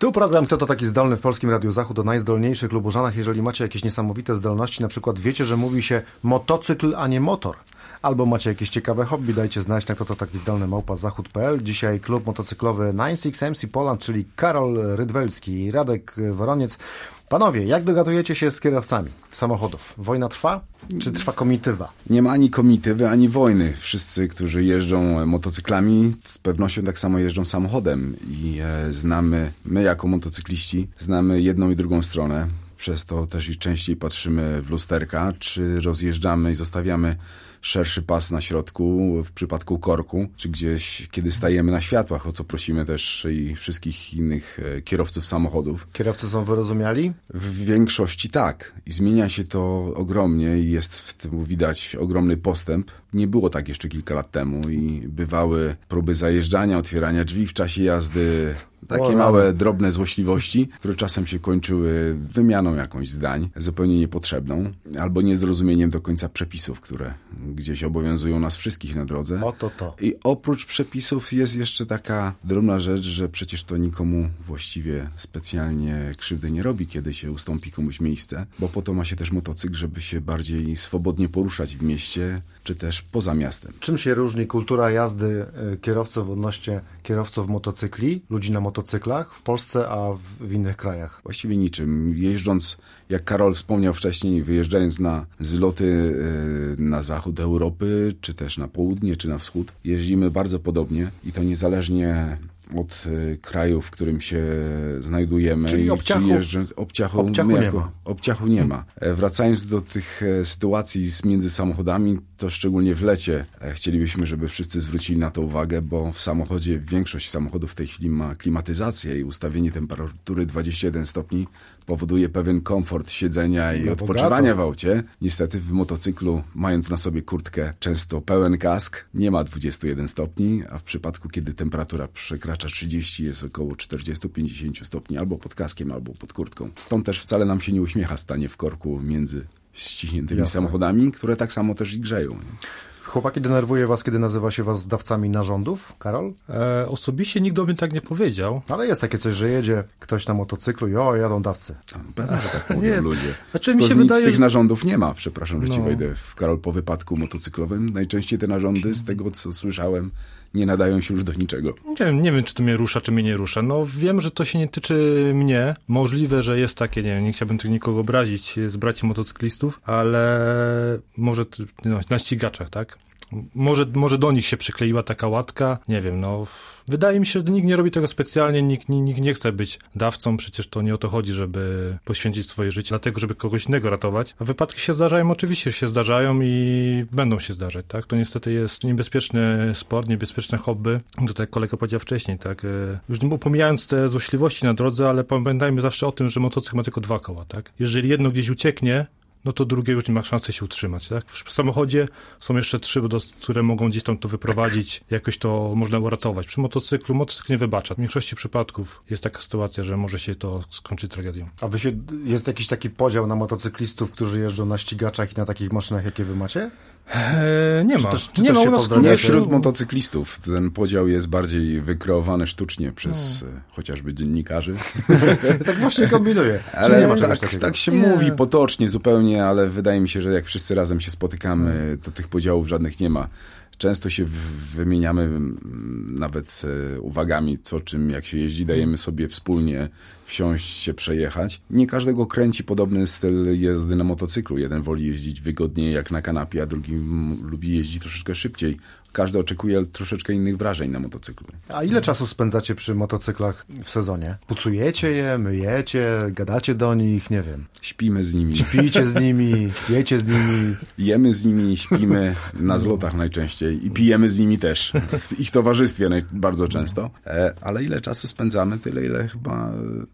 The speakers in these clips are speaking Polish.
Tu program Kto to taki zdolny w Polskim Radiu Zachód o najzdolniejszych Lubużanach. Jeżeli macie jakieś niesamowite zdolności, na przykład wiecie, że mówi się motocykl, a nie motor, albo macie jakieś ciekawe hobby, dajcie znać na Kto to taki zdolny @zachód.pl. Dzisiaj klub motocyklowy 96MC Poland, czyli Karol Rydwelski i Radek Woroniec. Panowie, jak dogadujecie się z kierowcami samochodów? Wojna trwa? Czy trwa komitywa? Nie ma ani komitywy, ani wojny. Wszyscy, którzy jeżdżą motocyklami, z pewnością tak samo jeżdżą samochodem. I znamy, my jako motocykliści, znamy jedną i drugą stronę. Przez to też i częściej patrzymy w lusterka, czy rozjeżdżamy i zostawiamy szerszy pas na środku w przypadku korku, czy gdzieś, kiedy stajemy na światłach, o co prosimy też i wszystkich innych kierowców samochodów. Kierowcy są wyrozumiali? W większości tak. I zmienia się to ogromnie i jest w tym widać ogromny postęp. Nie było tak jeszcze kilka lat temu i bywały próby zajeżdżania, otwierania drzwi w czasie jazdy. Takie małe, drobne złośliwości, które czasem się kończyły wymianą jakąś zdań, zupełnie niepotrzebną, albo niezrozumieniem do końca przepisów, które gdzieś obowiązują nas wszystkich na drodze. To. I oprócz przepisów jest jeszcze taka drobna rzecz, że przecież to nikomu właściwie specjalnie krzywdy nie robi, kiedy się ustąpi komuś miejsce, bo po to ma się też motocykl, żeby się bardziej swobodnie poruszać w mieście, czy też poza miastem. Czym się różni kultura jazdy kierowców odnośnie kierowców motocykli, ludzi na motocyklach w Polsce, a w innych krajach? Właściwie niczym. Jeżdżąc, jak Karol wspomniał wcześniej, wyjeżdżając na zloty na zachód Europy, czy też na południe, czy na wschód, jeździmy bardzo podobnie i to niezależnie od kraju, w którym się znajdujemy. Czyli obciachu nie ma. Wracając do tych sytuacji między samochodami, to szczególnie w lecie chcielibyśmy, żeby wszyscy zwrócili na to uwagę, bo w samochodzie większość samochodów w tej chwili ma klimatyzację i ustawienie temperatury 21 stopni powoduje pewien komfort siedzenia i odpoczywania w aucie. Niestety w motocyklu, mając na sobie kurtkę, często pełen kask, nie ma 21 stopni, a w przypadku, kiedy temperatura przekracza 30, jest około 40-50 stopni, albo pod kaskiem, albo pod kurtką. Stąd też wcale nam się nie uśmiecha stanie w korku między ściśniętymi samochodami, które tak samo też i grzeją. Chłopaki, denerwuje was, kiedy nazywa się was dawcami narządów, Karol? Osobiście nikt do mnie tak nie powiedział. Ale jest takie coś, że jedzie ktoś na motocyklu i jadą dawcy. Pewnie, że tak mówią ludzie. Znaczy, mi się nic wydaje, z tych narządów nie ma, przepraszam, że ci wejdę w Karol po wypadku motocyklowym. Najczęściej te narządy, z tego co słyszałem, nie nadają się już do niczego. Nie wiem, czy to mnie rusza, czy mnie nie rusza. No wiem, że to się nie tyczy mnie. Możliwe, że jest takie, nie chciałbym tu nikogo obrazić z braci motocyklistów, ale może na ścigaczach, tak? Może do nich się przykleiła taka łatka, nie wiem, wydaje mi się, że nikt nie robi tego specjalnie, nikt nie chce być dawcą, przecież to nie o to chodzi, żeby poświęcić swoje życie dlatego, żeby kogoś innego ratować, a wypadki się zdarzają, oczywiście się zdarzają i będą się zdarzać, tak, to niestety jest niebezpieczny sport, niebezpieczne hobby, to tak jak kolega powiedział wcześniej, tak, już nie pomijając te złośliwości na drodze, ale pamiętajmy zawsze o tym, że motocykl ma tylko 2 koła, tak, jeżeli jedno gdzieś ucieknie, no to drugie już nie ma szansy się utrzymać, tak? W samochodzie są jeszcze 3, które mogą gdzieś tam to wyprowadzić, jakoś to można uratować. Przy motocykl nie wybacza. W większości przypadków jest taka sytuacja, że może się to skończyć tragedią. A jest jakiś taki podział na motocyklistów, którzy jeżdżą na ścigaczach i na takich maszynach, jakie wy macie? Nie ma. Nie ma u nas nie wśród motocyklistów. Ten podział jest bardziej wykreowany sztucznie przez chociażby dziennikarzy. Tak właśnie kombinuję. Ale nie ma tak się mówi potocznie zupełnie, ale wydaje mi się, że jak wszyscy razem się spotykamy, to tych podziałów żadnych nie ma. Często się wymieniamy nawet uwagami, co czym, jak się jeździ, dajemy sobie wspólnie wsiąść, się przejechać. Nie każdego kręci podobny styl jazdy na motocyklu. Jeden woli jeździć wygodniej jak na kanapie, a drugi lubi jeździć troszeczkę szybciej. Każdy oczekuje troszeczkę innych wrażeń na motocyklu. A ile czasu spędzacie przy motocyklach w sezonie? Pucujecie je, myjecie, gadacie do nich, nie wiem. Śpimy z nimi. Śpicie z nimi, jecie z nimi. Jemy z nimi, śpimy na zlotach najczęściej i pijemy z nimi też. W ich towarzystwie bardzo często. Ale ile czasu spędzamy, tyle ile chyba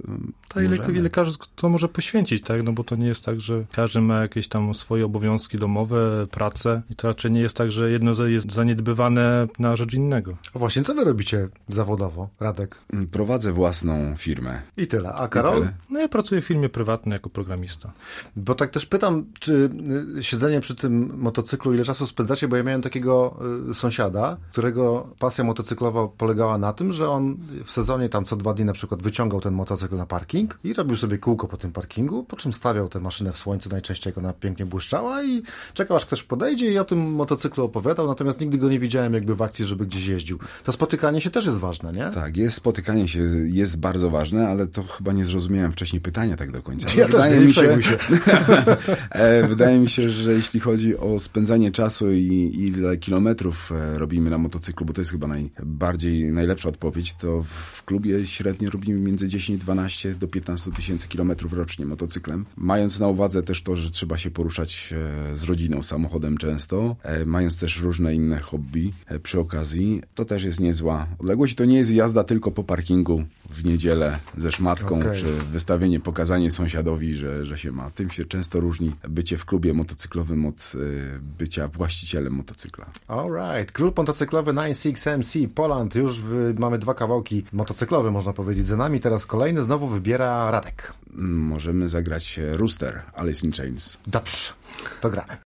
ile każdy to może poświęcić, tak? No bo to nie jest tak, że każdy ma jakieś tam swoje obowiązki domowe, pracę i to raczej nie jest tak, że jedno jest zaniedbywane wydobywane na rzecz innego. A właśnie, co wy robicie zawodowo, Radek? Prowadzę własną firmę. I tyle. A Karol? No ja pracuję w firmie prywatnej jako programista. Bo tak też pytam, czy siedzenie przy tym motocyklu, ile czasu spędzacie, bo ja miałem takiego sąsiada, którego pasja motocyklowa polegała na tym, że on w sezonie tam co 2 dni na przykład wyciągał ten motocykl na parking i robił sobie kółko po tym parkingu, po czym stawiał tę maszynę w słońcu, najczęściej jak ona pięknie błyszczała i czekał, aż ktoś podejdzie i o tym motocyklu opowiadał, natomiast nigdy go nie widziałem jakby w akcji, żeby gdzieś jeździł. To spotykanie się też jest ważne, nie? Tak, spotykanie się jest bardzo ważne, ale to chyba nie zrozumiałem wcześniej pytania tak do końca. Ja też nie przejmuj się. Wydaje mi się, że jeśli chodzi o spędzanie czasu i ile kilometrów robimy na motocyklu, bo to jest chyba najlepsza odpowiedź, to w klubie średnio robimy między 10-12 do 15 tysięcy kilometrów rocznie motocyklem. Mając na uwadze też to, że trzeba się poruszać z rodziną samochodem często, mając też różne inne hobby przy okazji, to też jest niezła odległość. To nie jest jazda tylko po parkingu w niedzielę ze szmatką, czy wystawienie, pokazanie sąsiadowi, że się ma. Tym się często różni bycie w klubie motocyklowym od bycia właścicielem motocykla. Alright. Klub motocyklowy 96MC Poland. Już mamy 2 kawałki motocyklowe, można powiedzieć, za nami. Teraz kolejny znowu wybiera Radek. Możemy zagrać Rooster, Alice in Chains. Dobrze, to gramy.